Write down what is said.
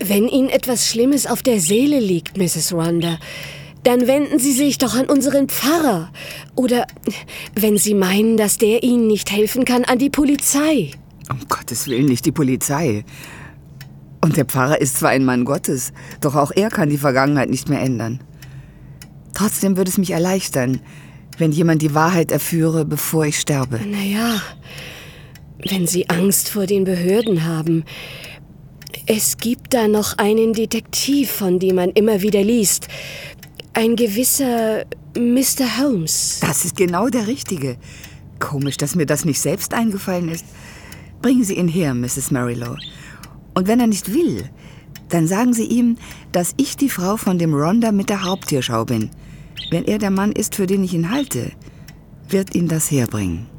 Wenn Ihnen etwas Schlimmes auf der Seele liegt, Mrs. Rhonda, dann wenden Sie sich doch an unseren Pfarrer. Oder, wenn Sie meinen, dass der Ihnen nicht helfen kann, an die Polizei. Um Gottes Willen nicht die Polizei. Und der Pfarrer ist zwar ein Mann Gottes, doch auch er kann die Vergangenheit nicht mehr ändern. Trotzdem würde es mich erleichtern, wenn jemand die Wahrheit erführe, bevor ich sterbe. Naja, wenn Sie Angst vor den Behörden haben. Es gibt da noch einen Detektiv, von dem man immer wieder liest. Ein gewisser Mr. Holmes. Das ist genau der Richtige. Komisch, dass mir das nicht selbst eingefallen ist. Bringen Sie ihn her, Mrs. Marilow. Und wenn er nicht will, dann sagen Sie ihm, dass ich die Frau von dem Rhonda mit der Haupttierschau bin. Wenn er der Mann ist, für den ich ihn halte, wird ihn das herbringen.